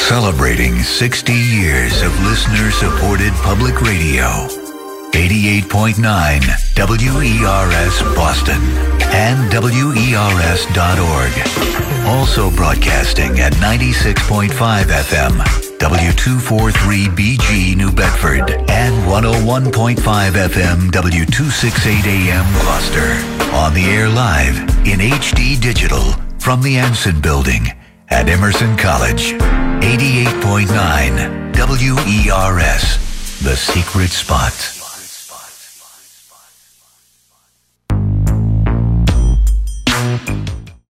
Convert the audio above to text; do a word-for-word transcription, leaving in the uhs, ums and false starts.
Celebrating sixty years of listener-supported public radio. eighty-eight point nine W E R S Boston and W E R S dot org. Also broadcasting at ninety-six point five F M, W two forty-three B G New Bedford and one oh one point five F M, W two sixty-eight A M Gloucester. On the air live in H D Digital from the Anson Building at Emerson College. eighty-eight point nine W E R S, The Secret Spot.